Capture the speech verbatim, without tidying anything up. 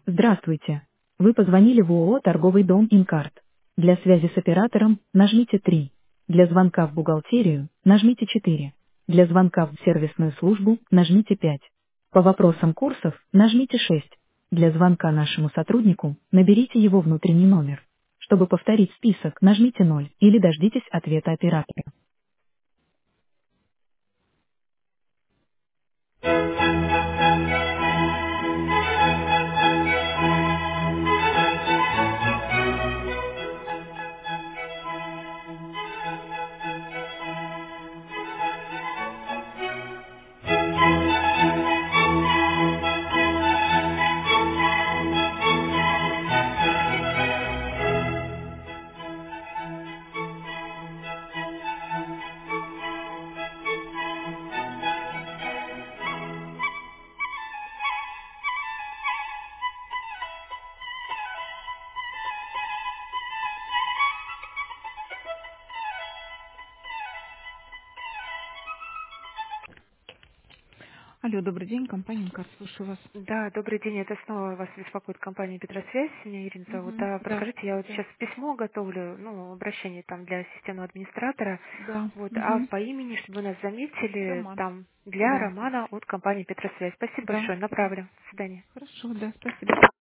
Здравствуйте. Вы позвонили в ООО «Торговый дом Инкарт». Для связи с оператором нажмите три. Для звонка в бухгалтерию нажмите четыре. Для звонка в сервисную службу нажмите пять. По вопросам курсов нажмите шесть. Для звонка нашему сотруднику наберите его внутренний номер. Чтобы повторить список, нажмите ноль или дождитесь ответа оператора. Алло, добрый день, компания Инкарт, слушаю вас. Да, добрый день. Это снова вас беспокоит компания Петросвязь. Меня Ирина зовут. Мгм. Да, Да, подскажите, я вот да, сейчас письмо готовлю, ну, обращение там для системного администратора. да. Вот, а Мгм. по имени, чтобы нас заметили, Роман. там для Да, Романа от компании Петросвязь. Спасибо да, большое. да. Направлю. До свидания. Хорошо, да, спасибо.